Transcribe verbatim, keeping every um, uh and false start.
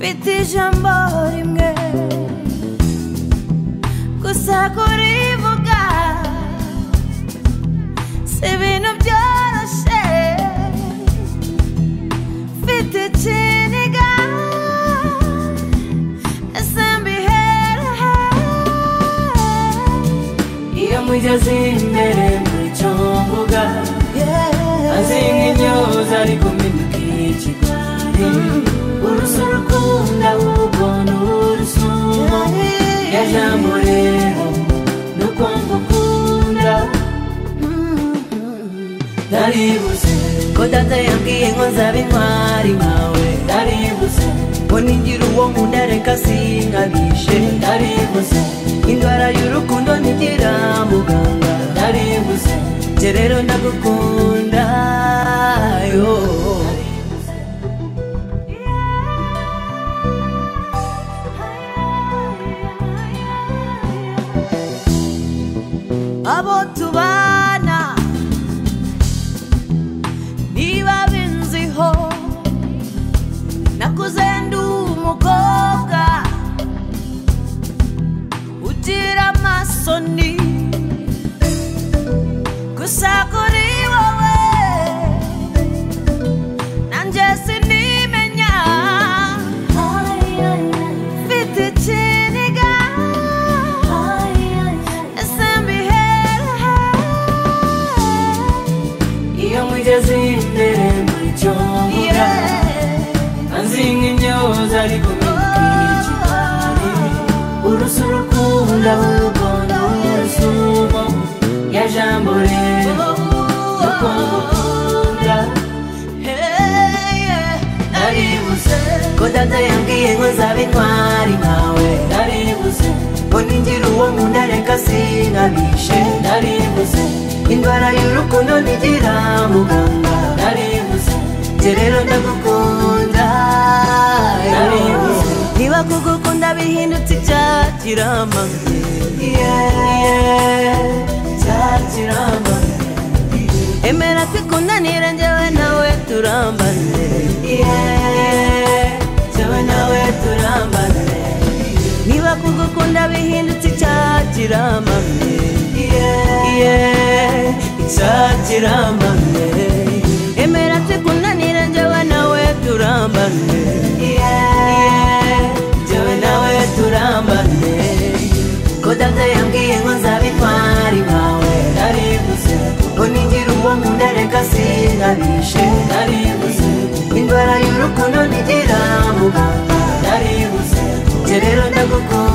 Mfite ijambo rimwe gusa kurivuga si ibintu byoroshye mfite ikiniga ese mbihera iyo mugeze imbere muri cyo mvuga azi nk'imyoza ariko mpinduka ikigwari urusu rukunda ubona urusumo ya jambo rero nuko ngukunda ndaribuze ko data yambwiye ngo nzaba intwari nkawe ndaribuze ngo ningira uwo nkunda reka sinkabishe ndaribuze indwara y'urukundo ntigira muganga ndaribuze nje rero ndagukunda yo abo tubana niba binziho nakuze ndi umukobwa ugira amasoni gusa kuri wowe nanjye sinimenya mfite ikiniga ese mbihera iyo mugeze imbere muri cyo mvuga anzi nk'imyoza ariko mpinduka urusu rukunda ubona urusumo ya jambo rero nuko ngukunda ndaribuze ko data yambwiye ngo nzaba intwari nkawe ndaribuze ngo ningira uwo nkunda reka sinkabishe ndaribuze indwara y'urukundo ntigira muganga ndaribuze nje rero ndagukunda ndaribuze niba kugukunda bihindutse icyakirambamye cyakirambamye emera twikundanire njyewe nawe turambane njyewe nawe turambane niba kugukunda bihindutse icyakirambamye icyakirambamye emera twikundanire njyewe nawe turambane njyewe nawe turambane ko data yambwiye ngo nzaba intwari nkawe ndaribuze ngo ningira uwo nkunda reka sinkabishe ndaribuze indwara y'urukundo ntigira muganga ndaribuze nje rero ndagukunda